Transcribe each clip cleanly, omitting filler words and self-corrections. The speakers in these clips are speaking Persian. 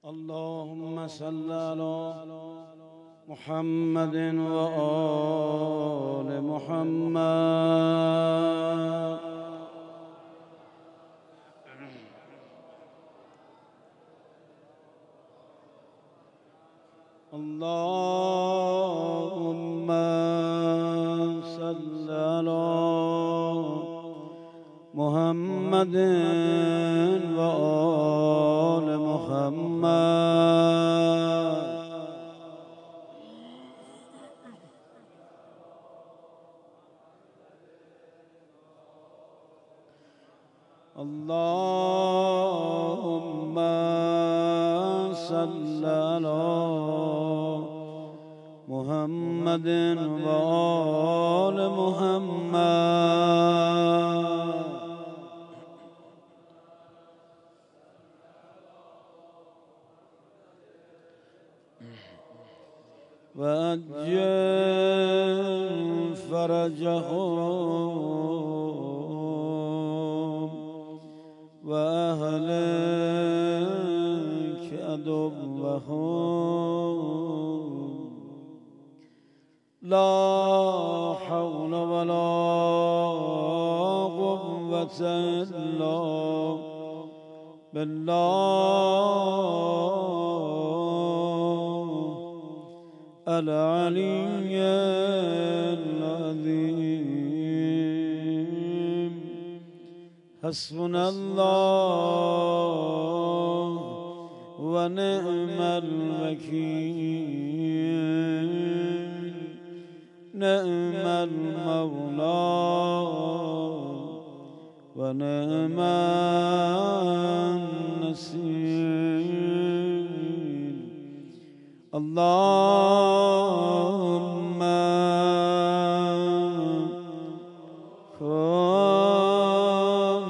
اللهم صل على محمد وآل محمد. اللهم صل على محمد وآل محمد. اللهم صل على محمد وآل محمد. وأجل فرجهم وأهلك عدوهم. لا حول ولا قوة إلا بالله العلي العظيم. حسبنا الله ونعم الوكيل. نعم المولى ونعم النصير. اللهم كن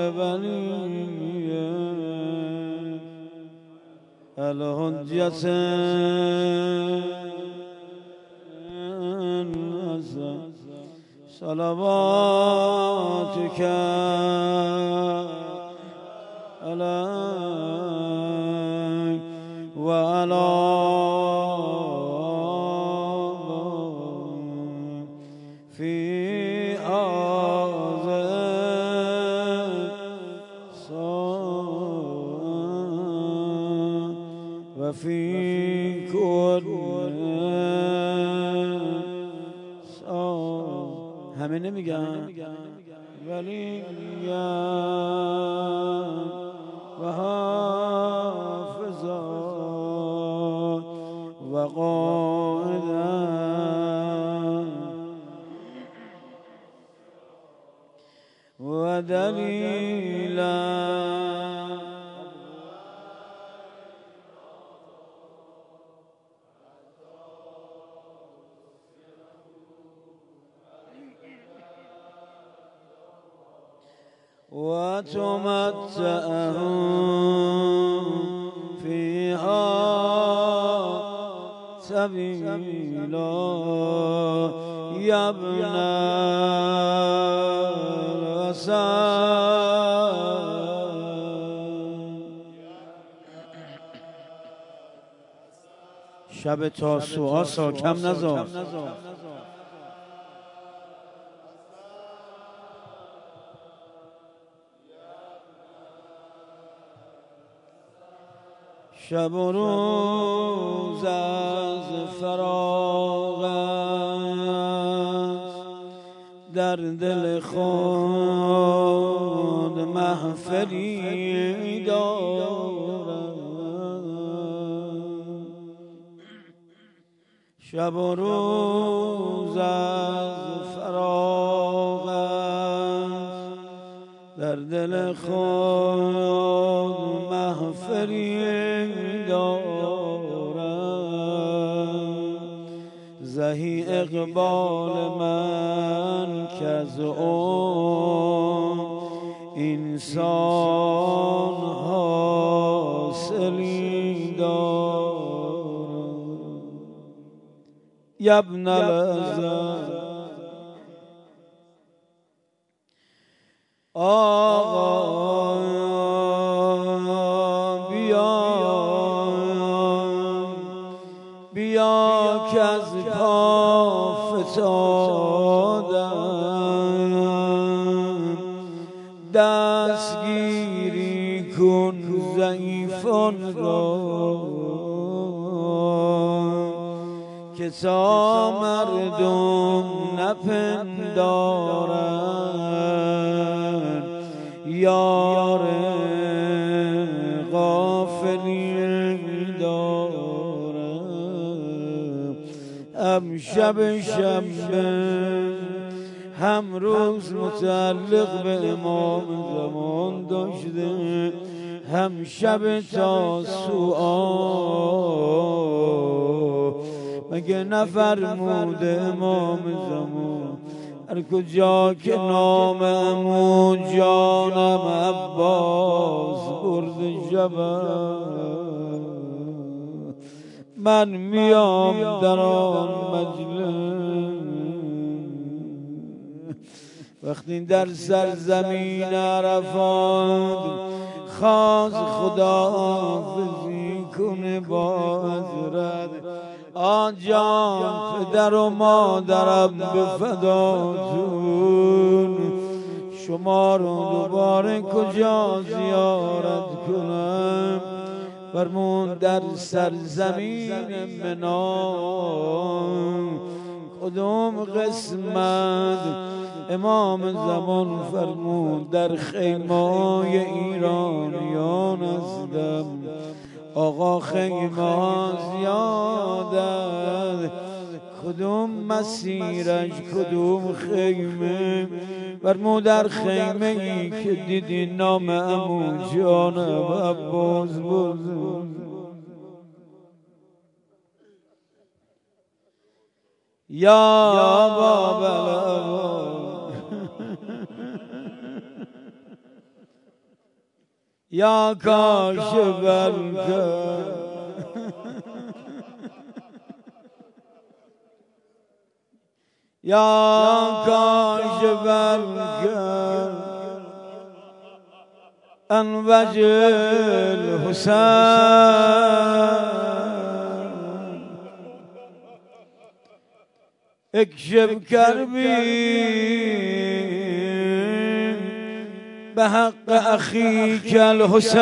لوليك الحجة صلواتك عليك وعلى في وفي كل همه نمیگم ولیا و حافظا و قائدا و دلیلا وتمتعهم فيها سبيلا يا ابن الحسن. شب تاسوعا ساکم نذار. شب و روز از فراغ است، در دل خود محفلی دارم. شب و روز از فراغ است، در دل خود محفلی دارم. زهی اقبال من که از انسان حاصلی دارم. یا ابن الحسن آقا بیا که از پا فتادم دستگیری کن ضعیفان را که تا مردم نپندارند یار غافلی دارم. امشب شنبه هم روز متعلق به امام زمان داشته، هم شب تاسوعا. مگه نفرموده امام زمان هر کجا که ناممو جانم عباس برد جبل، من میام در آن مجلس. وقتی در سرزمین عرفات خواست خداحافظی کنه با حضرت آجان پدر و مادرم به فداتون، شما رو دوباره کجا زیارت کنم؟ فرمون در سرزمین منا. کدوم قسمت؟ امام زمان فرمود در خیمه‌های ایرانیان هستم. آقا خیمه زیادت، کدوم مسیرش کدوم خیمه؟ فرمود در خیمه ای که دیدی نام عمو جانم عباس بود. یا بابا یا کاشف الکرب یا کاشف الکرب عن وجه الحسین اکشف کربی به حق اخیک الحسین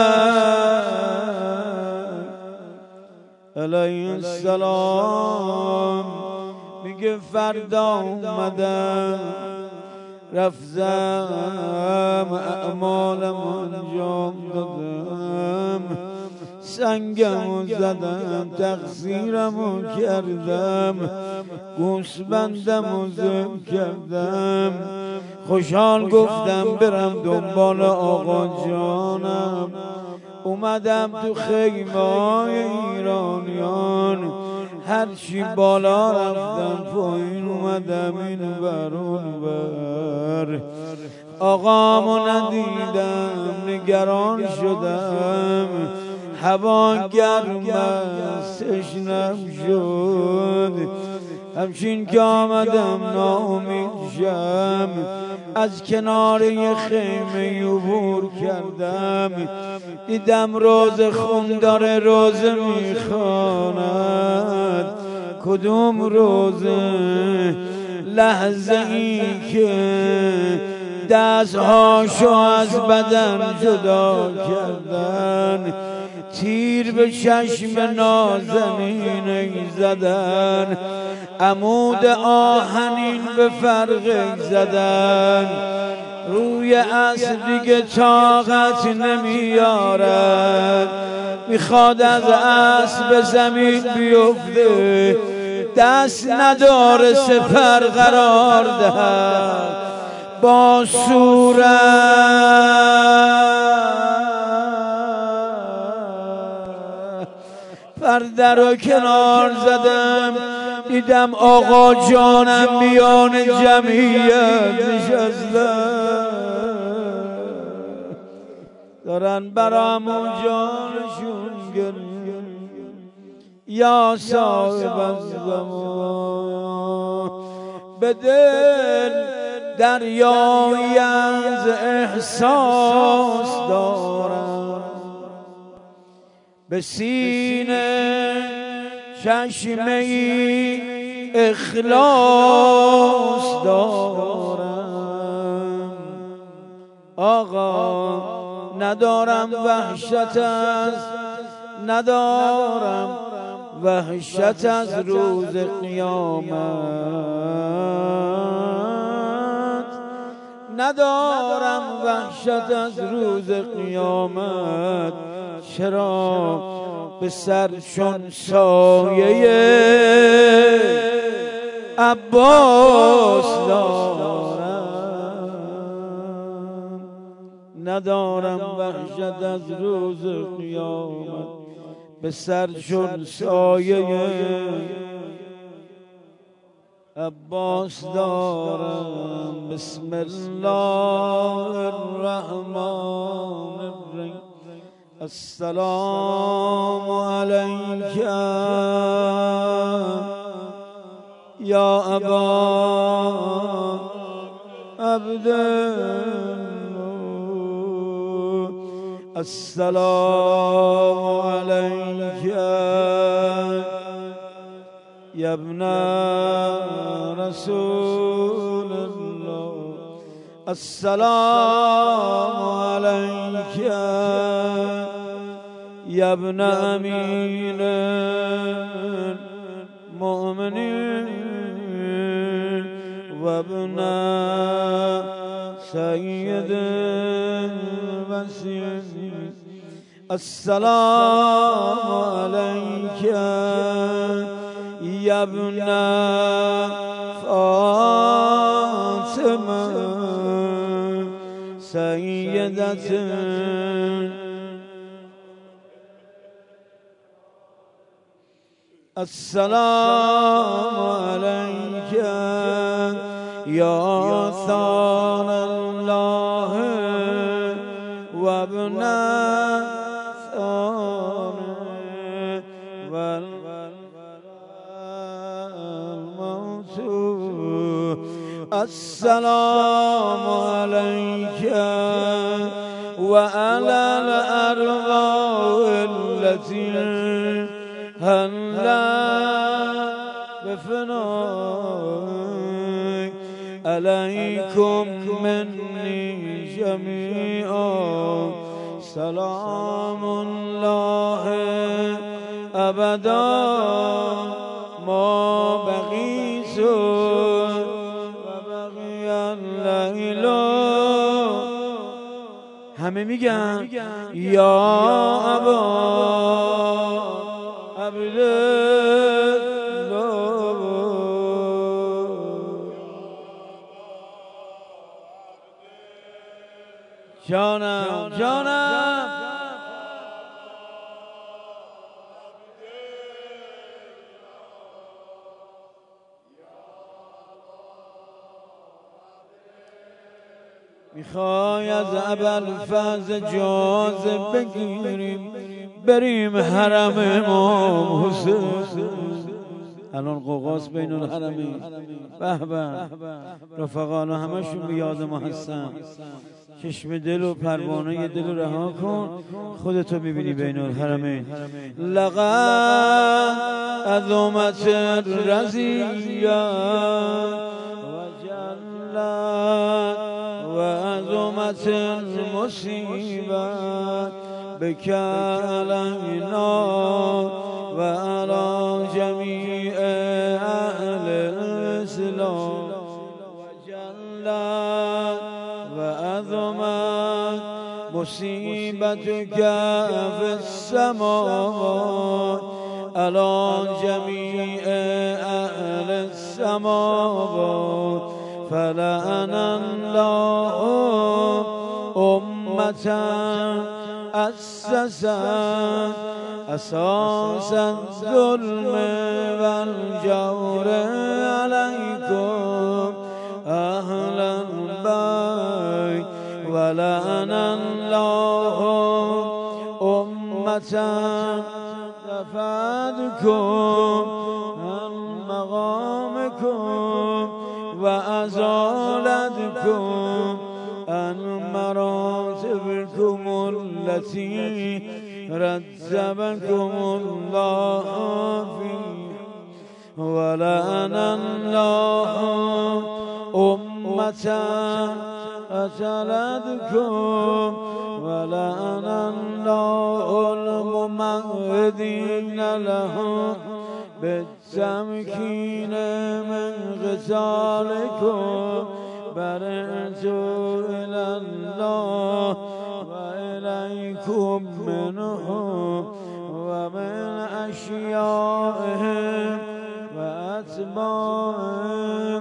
علیه السلام. میگه فردا اومدم رفتم اعمالم انجام دادم، سنگمو زدم تقصیرمو کردم، گوسفندمو ذبح کردم، خوشحال گفتم برم دنبال آقا جانم. اومدم تو خیمه‌های ایرانیان، هرچی بالا رفتم پایین اومدم این ور اون ور، آقامو ندیدم نگران شدم، هوا گرم است تشنم شد. همچین که آمدم ناامید شم، از کنار یه خیمه عبور کردم، دیدم روزه خون داره روزه میخواند. کدوم روزه؟ لحظه ای که دستهاشو از بدن جدا کردن، تیر به چشم نازنین زدن، عمود آهنین به فرق زدن، روی اسب دیگه طاقت نمیارد، میخواد از اسب زمین بیفته، دست نداره سپر قرار دهد، با صورت پرده رو کنار زدم، دیدم آقا جانم میان جمعیت نشستن، دارن برامون جانشون گریه. یا صاحب الزمان به دل دریایی از احساس دارم، به سینه چشمه اخلاص دارم آقا، ندارم وحشت از روز قیامت، ندارم وحشت از روز قیامت. چرا به سر چون سایه عباس دارم، ندارم وحشت از روز قیامت. به سر چون سایه عباس دارم. بسم الله الرحمن الرحیم. السلام علیک یا ابا عبدالله، السلام علیک یا ابن رسول الله، السلام علیک یا ابن امیر المؤمنین و ابن سید المسیحین. السلام علیک یا ابن فاطمه سیدت السلام علیک یا ثان الله و ابن ثان والموت. السلام علیک و علی الارواح التي هلا بفنائك عليكم مني جميعا سلام الله أبدا ما بقيت وبقي الليل. همه میگن یا ابا عبدالله. جانم جانم میخوای از ابوالفضل اجازه بگیریم بریم حرم امام حسین. الان قوقاس بین الحرمین. به به رفقانا همشون به یاد ما هستن. چشم دل و پروانه دل رها کن، خودتو میبینی بین الحرمین. لقد عظمت الرزیه و جلت و عظمت المصیبه بك علينا وعلى جميع أهل الإسلام وجلت وعظمت مصيبتك في السماوات على جميع أهل السماوات. فلعن الله أمة أسست أساس الظلم والجور عليكم أهل البيت. ولعن الله أمة رفعتكم عن مقامكم وأزالتكم عن مراتبكم التي رتبكم الله فيه ولعن الله أمة قتلتكم ولعن الله الممهدين لهم بالتمكين من قتالكم برئت إلى الله وإليكم منهم ومن أشيائهم وأتباعهم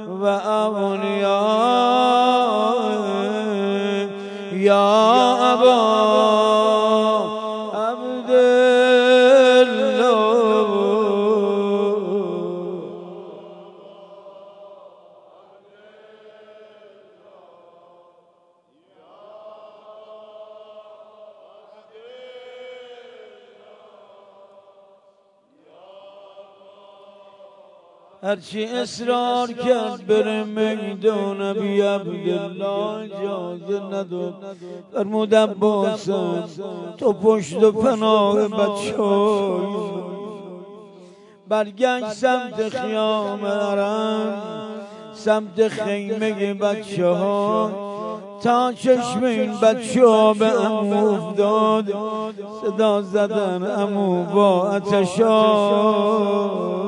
وأوليائهم يا أبا عبد الله. هرچی اصرار کرد بره میدان بی عبدالله اجازه نداد. فرمود عباسم تو پشت و پناه بچه‌های برگشت سمت خیام حرم، سمت خیمه بچه ها، تا چشم این بچه ها به عمو افتاد. صدا زدن عمو با آتش‌ها.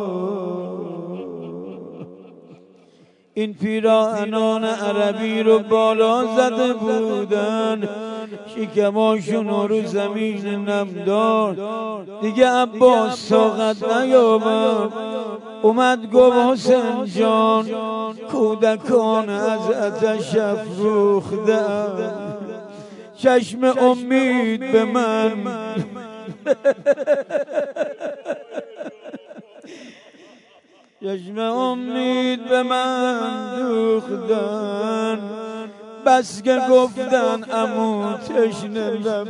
این پیراهنان عربی رو بالا زده بودن، شکماشون رو زمین نم داد. دیگه عباس طاقت نیاورد، اومد گفت حسین جان کودکان از آتش افروخته‌اند، چشم امید به من چشم امید به من دوختن، بس که گفتن عمو تشنه لب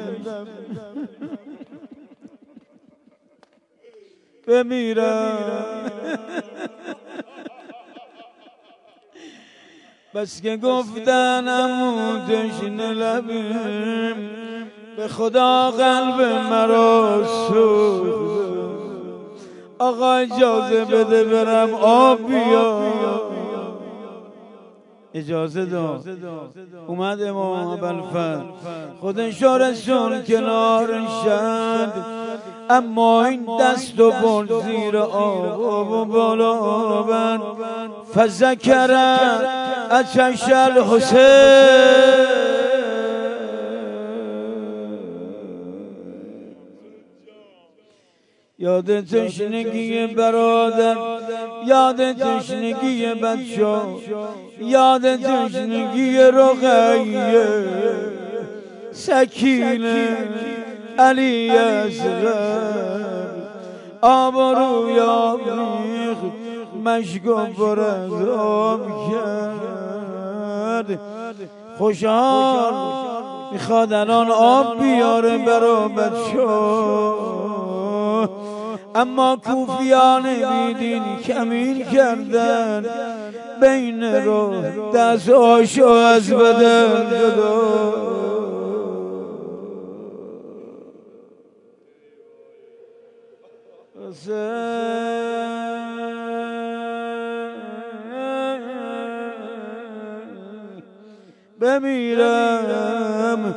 بمیرم، بس که گفتن عمو تشنه لبم، به خدا قلب مرا سوخت. آقا اجازه بده برم آب بیار. اجازه داد. اومد امام ابوالفضل خودش رسول کنار شد، اما این دست و برد زیر آب و بالا بند. فذکر آتش الحسین، یاد تشنگی برادر، یاد تشنگی بچه، یاد تشنگی رقیه، سکینه، علی اصغر، آب روی آب ریخت، مشکو پر از آب کرد. خوشحال میخواد الان آب بیاره برا بچه، اما کوفیان بیدین کمین کردن، بین رو دست آشو از بدن جدا. بمیرم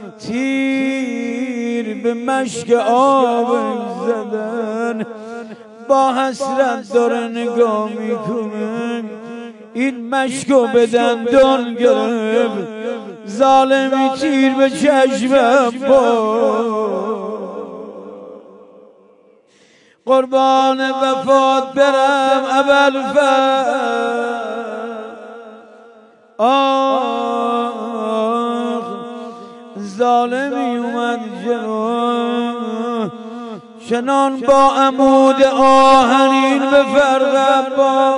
تیر به مشک آب زدن، با حسرت داره نگاه میکنه. این مشکو به دندان گرفت، ظالمی تیر به چشمم با. قربان وفات برم ابوالفضل، آخ ظالمی اومد جلو، چنان با عمود آهنین به فرق با،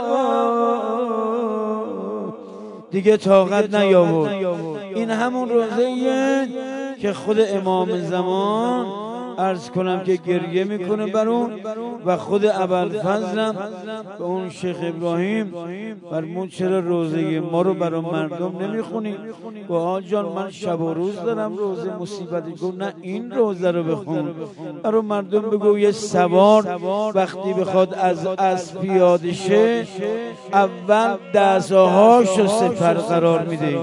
دیگه طاقت نیاورد. این همون روزیه که خود امام زمان عرض کنم که گریه میکنه بر اون و خود ابوالفضل به اون شیخ ابراهیم فرمود چرا روزه ما رو برای مردم نمیخونی؟ و آقا جان من شب و روز دارم روزه مصیبتی. گفت نه این روزه رو بخون برای مردم بگو یه سوار وقتی بخواد از اسب پیاده شه اول دستهاشو سپر قرار میده.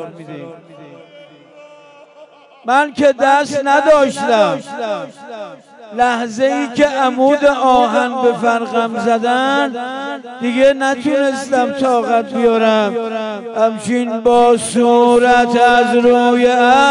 من که دست نداشتم، لحظه ای که عمود آهن به فرقم زدن دیگه نتونستم طاقت بیارم، همچین با صورت از روی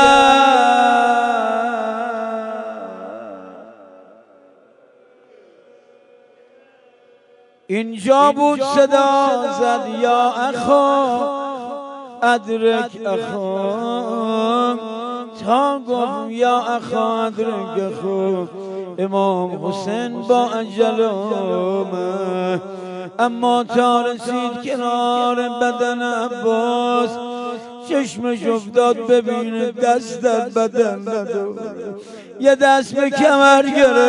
اینجا بود صدا زد یا اخا ادرک اخا، تا گفت یا اخا ادرک اخا امام حسین با اجل آمد. اما تا رسید کنار بدن عباس چشمش افتاد ببینه دست در بدن نداره، یه دست به کمر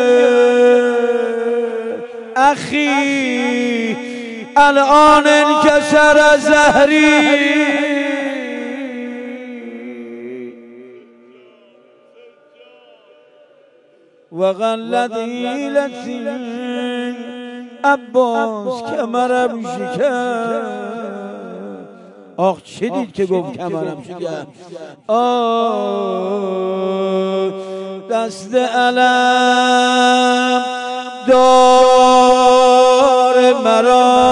گرفت. اخی الان انکسر زهری و غلت حیلتی، عباس کمرم شکست. آخ چه دید که گفت کمرم شکست؟ دست علم دار مرا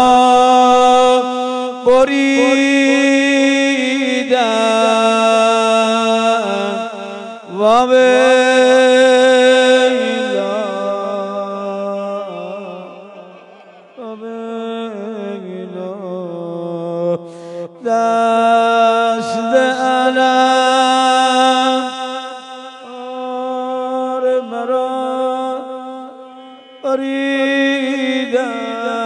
بریدن و دست علم دار مرا بریدن.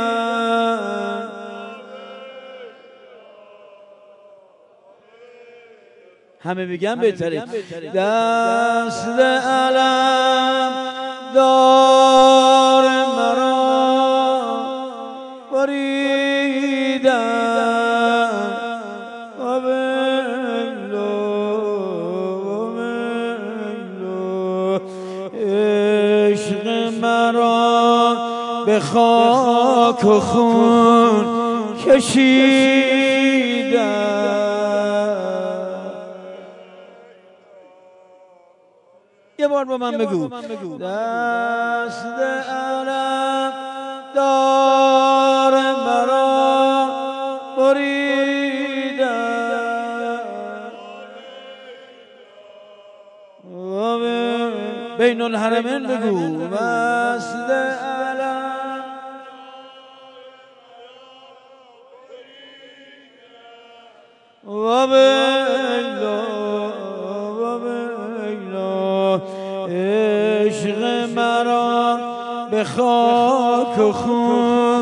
همه میگن بهتره. دست علم دار مرا بریدن و بلو عشق مرا به خاک و خون کشیدن. یه بار با من بگو. دست علم دار مرا بریدن و بین الحرمین بگو. دست علم و بین عشق مرا به خاک و خون.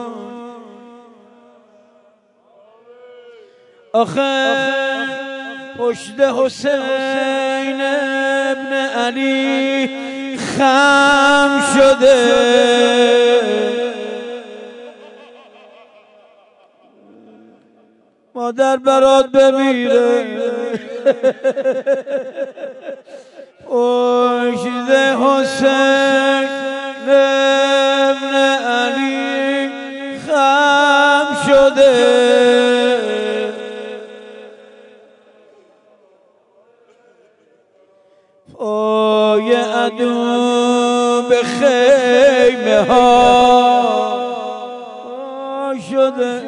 آخه پشت حسین ابن علی خم شده، مادر برات بمیره. پشت حسین ابن علی خم شده، پای عدو به خیمه ها شده.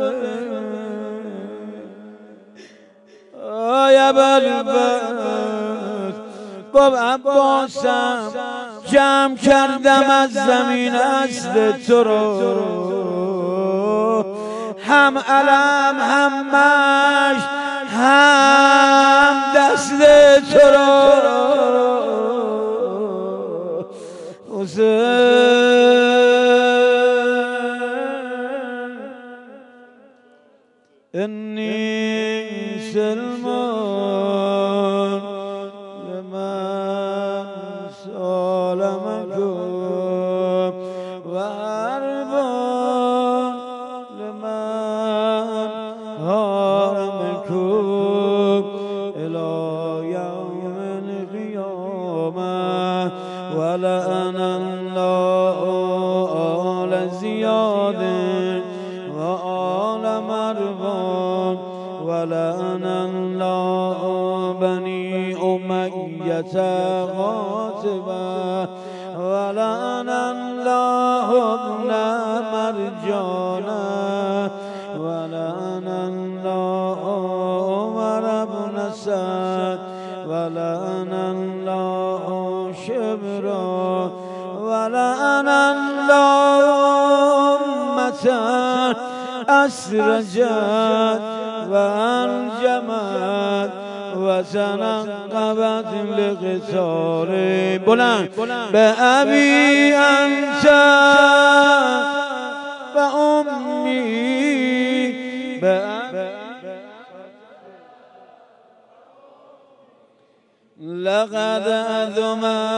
آی ابوالفضل با عباسم جمع کردم از زمین اصل تو رو، هم علم هم مشت هم دست تو رو. انی سلمان لمن سال عالمكم وأربون لمن هارمكم إلى يوم القيامة ولأن الله آل زياد وآل مروان ولأن الله بني أمية غاصبا ولأن الله ابن مرجانا ولأن الله عمر بن سعد ولأن الله شبرا ولأن الله أمة أسرجت وأنجمت وتنقبت لقتال بلند بأبي أنت وأمي لقد أذم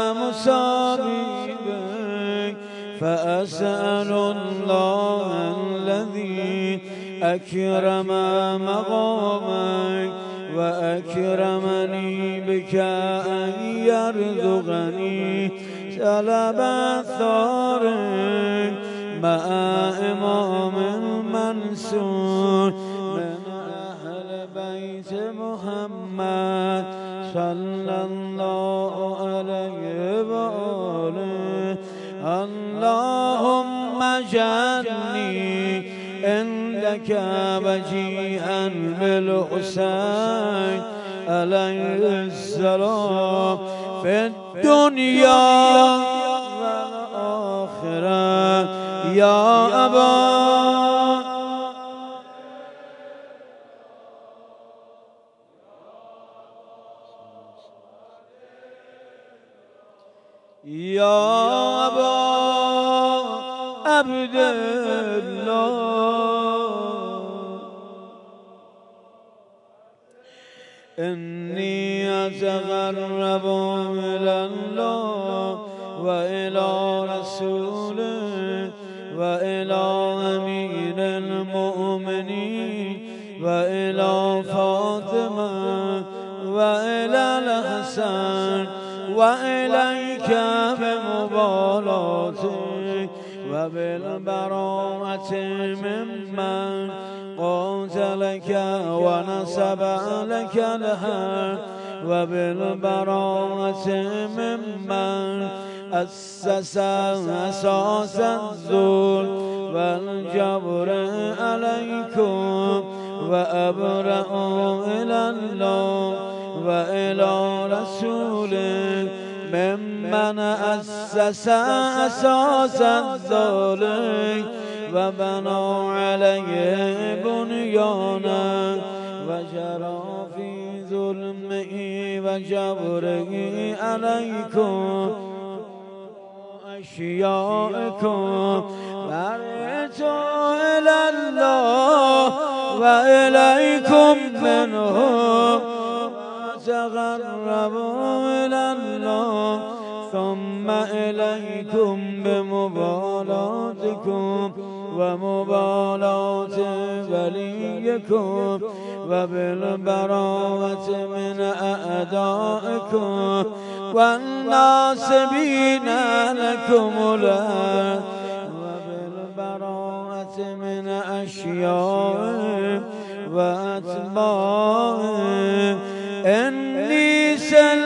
مصابيك فأسأل الله الذي أكرم مقامك وأكرمني بك أن يرزقني سلب ثارك مع إمام المنصور من أهل بيت محمد صلى الله عليه وآله اللهم اجعلني عندك وجيها بالحسين عليه السلام في الدنيا والآخرة يا أبا يا أبا عبد الله إني أتقرب إلى الله وإلى رسوله وإلى أمير المؤمنين وإلى فاطمة وإلى الحسن وإليك بمبالاتك وبالبراءة ممن قاتلك ونسب لك الحق وبالبراءة ممن أسس أساس الذل والجبر عليكم وأبرأ إلى الله وإلى رسوله ممن أسس أساس الذل وبنى عليه بنيانا وجرى في ظلمه وجبره عليكم أشياءكم ورجعوا إلى الله وإليكم منهم تقربوا إلى الله ثم إليكم بمبالاتكم ومبالاة وليكم وبالبراءة من أعدائكم والناصبين لكم الأرض وبالبراءة من أشيائهم وأتباعهم إني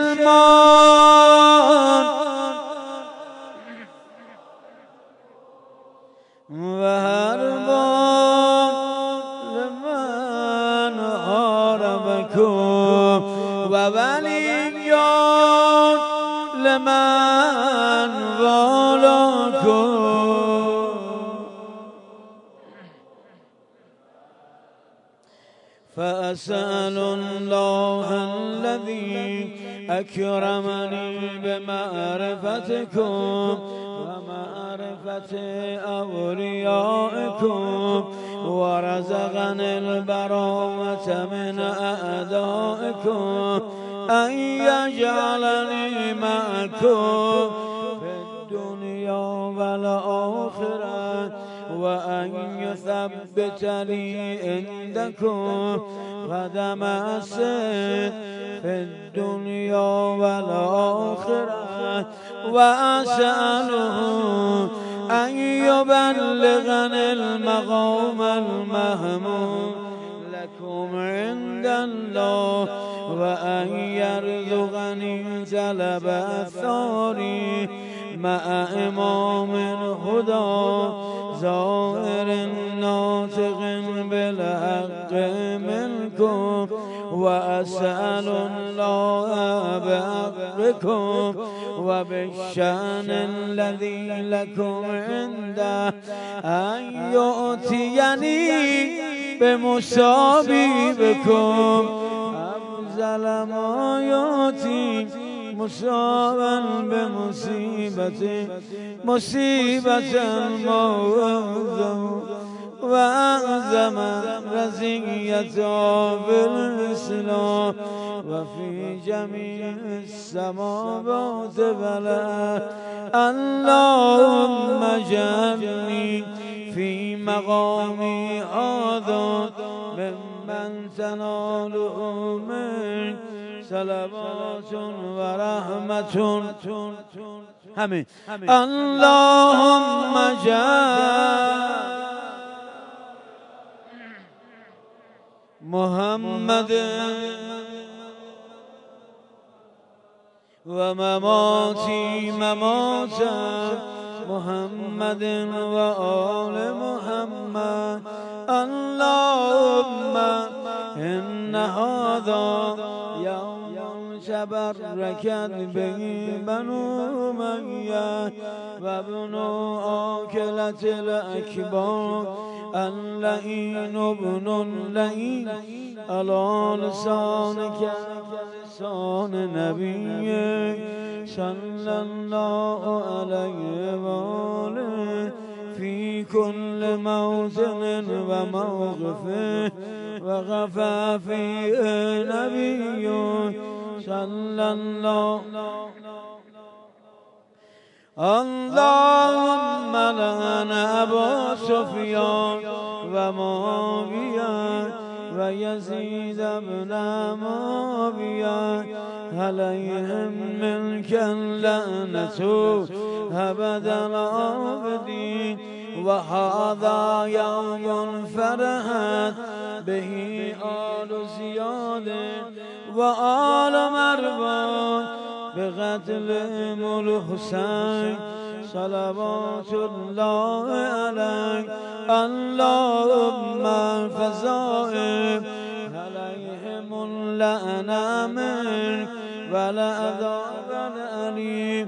سلمان وهربان لمن حاربكم ووليان لمن والاكم فأسأل الله الذي أكرمني بمعرفتكم ومعرفة أوليائكم ورزقني البراءة من أعدائكم أن يجعلني معكم في وأن يثبتني عندكم قدم الصدق في الدنيا والآخرة وأسأله أن يبلغني المقام المحمود لكم عند الله وأن يرزقني جلب الثاني مع إمام الهدى ظاهر ناطق بالحق منكم وأسأل الله بحقكم وبالشأن الذي لكم عنده أن يؤتيني بمصابيبكم أفضل ما يؤتي مصابا مصيبة موعظة وأعظم رزية في الإسلام وفي جميع السماوات والأرض اللهم اجعلني في مقامي هذا ممن تناله منك صلوات ورحمة همين اللهم اجعل محمد ومماتي مماتا محمد وآل محمد اللهم إن هذا يوم تبركت به بنو أمية وابن آكلة الأكبر اللئين ابن اللئين على لسانك لسان نبيك صلى الله عليه وآله في كل موطن وموقف وغفى فيه نبي صلى الله اللهم لعن أبا سفيان ومعاوية ويزيد بن معاوية عليهم منك اللعنة أبد الآبدين وهذا يوم فرحت به آل زياد وآل مروان بقتلهم الحسين صلوات الله عليه اللهم فزائم عليهم اللعنة منك والعذاب الأليم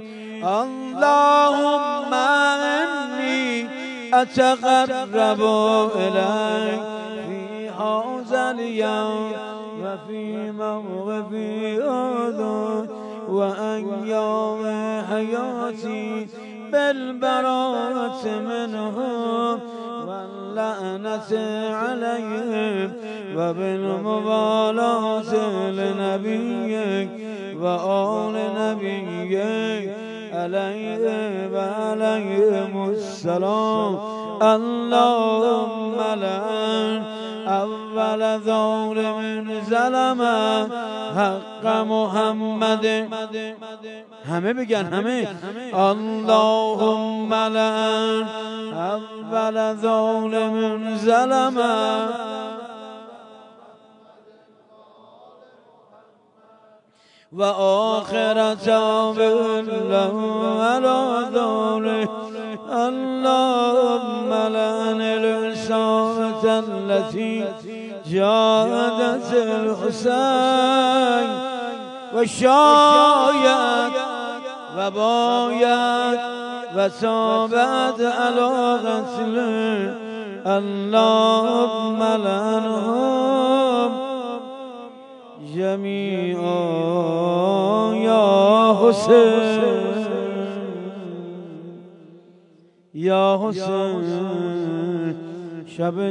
اللهم إني أتقرب إليك في هذا اليوم وفي موقفي هذا وأيام حياتي بالبراءة منهم واللعنة عليهم وبالمبالاة لنبيك وآل نبيك عليه وعليهم السلام اللهم لعن أول ظالم ظلم حق محمد همه بگن همه اللهم لعن أول ظالم ظلم وآخر تابع له على ذلك اللهم لعن العصابة التي جاهدت الحسين وشايت وبايت وتابت على قتله اللهم لعنهم جميعا يا حسين یا حسین شب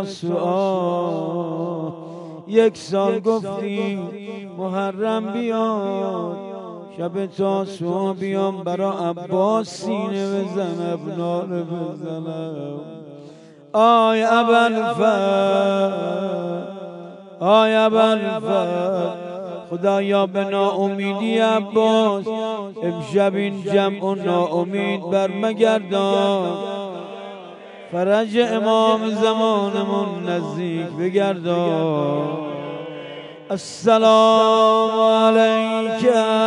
تاسوعا یک سال گفتی محرم بیاد شب تاسوعا بیام برا عباس سینه بزنم ناله بزنم آی ابوالفضل آی ابوالفضل خدایا به ناامیدی عباس امشب این جمع و ناامید بر مگردان، فرج امام زمانمون نزدیک بگردان. السلام علیک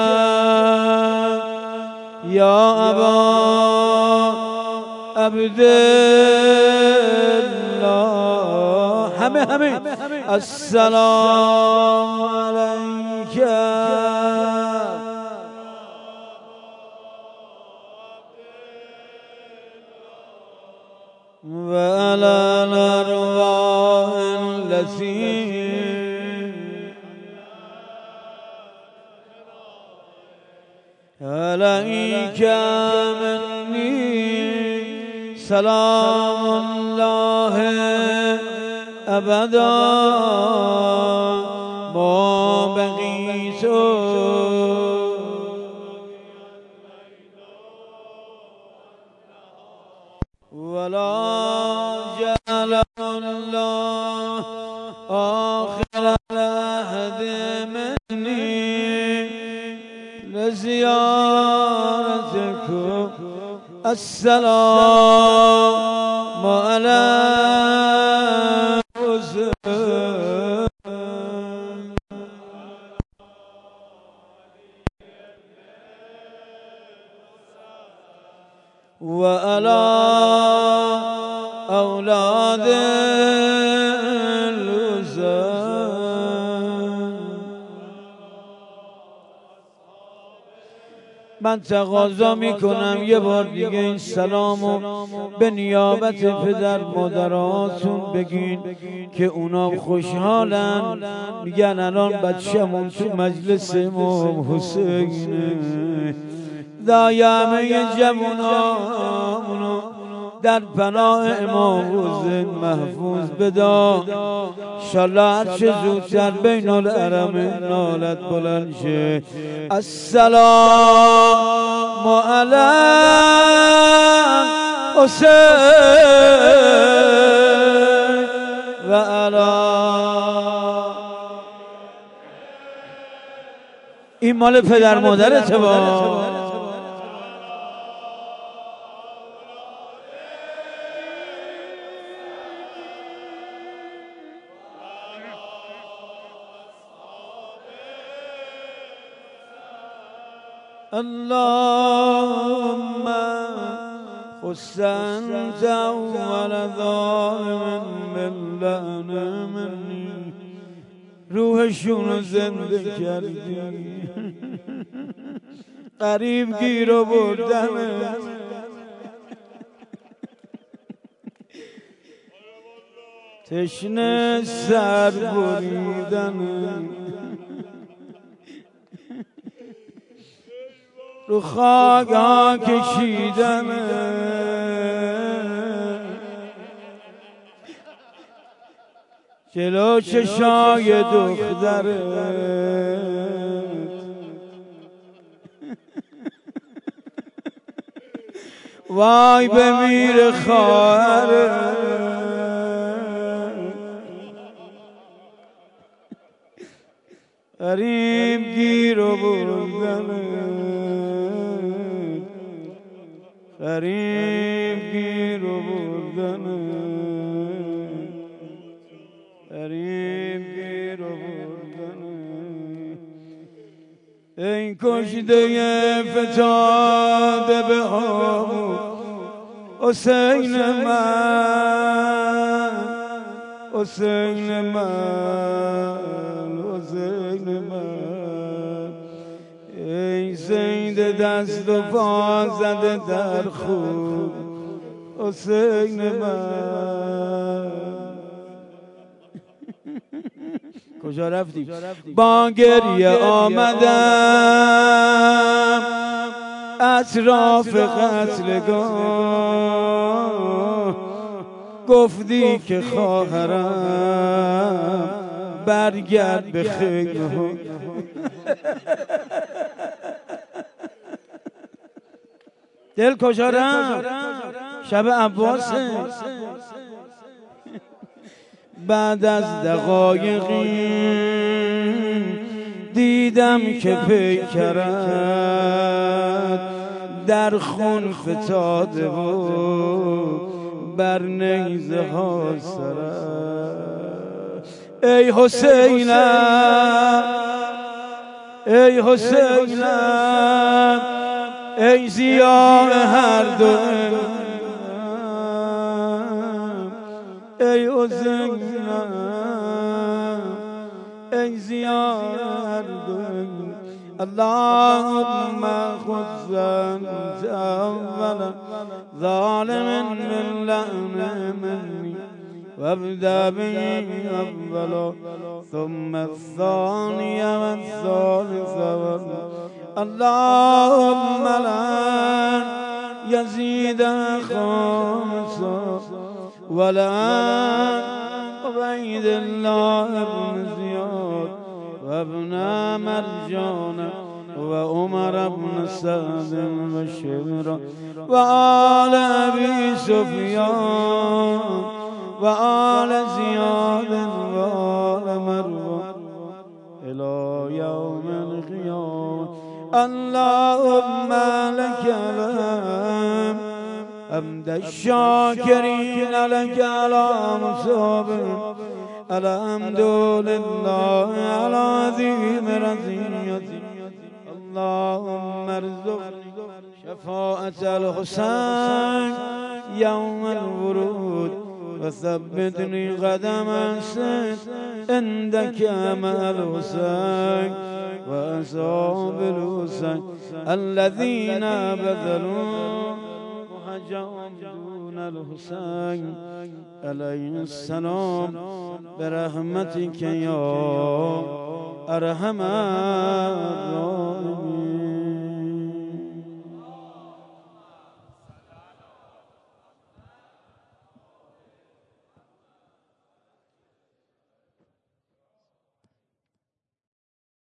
یا ابا عبدالله. همه السلام علیک و علی الارواح التي عليك مني سلام الله أبدا ما بقيت ولا جعل الله آخر العهد مني لزيارتكم. السلام على حسين وعلى أولاد من تقاضا میکنم یه بار دیگه این سلامو به نیابت پدر مادراتون بگین که اونا خوشحالن، میگن الان بچه‌مون تو مجلس امام حسینه. دایمه جوانامونو در پناه امام حسین محفوظ بدا. انشالله هرچه زودتر بین الحرمین نالت بلند شه. السلام علی حسین و علی. این مال پدر مادرته با اللهم خص أنت أول ظالم من لعن مني. روحشون رو زنده کردی، قریب گیر و بردن تشنه سر بریدن رو خاک ها کشیدن جلو چشای دخترت وای بمیر خواهرت غریب گیر و بردن غریب گیر و بردن غریب گیر و بردن. این کشته فتاده به آمون حسین من حسین من حسین من. ای زید دست و پا زده در خون حسین من. کجا رفتی؟ با گریه آمدم اطراف قتلگاه، گفتی که خواهرم برگرد به خیمه ها. دل کجا رفت؟ شب عباسه بعد از دقایقی دیدم که پیکرت در خون فتاده و بر نیزه ها سرت. ای حسینم ای حسینم ای ضیاء هر دو، ای حسینم ای ضیاء هر دو. اللهم خذ انت اولا ظالم باللعن مني وابدأ به اولا ثم الثاني والثالث اللهم لعن يزيد خامسا ولعن عبيد الله بن زياد وابن مرجان وعمر بن سعد وشبرا وآل أبي سفيان وآل زياد وآل مروان إلى يوم القيامة. اللهم لك الحمد حمد الشاكرين لك على مصابهم. الحمد لله على عظيم رضيتك. اللهم ارزقني شفاعة الحسين يوم الورود وثبتني قدم الصدق عندك مع الحسين وأصحاب الحسين الذين بذلوا وهجروا دون الحسين عليه السلام برحمتك يا أرحم الراحمين.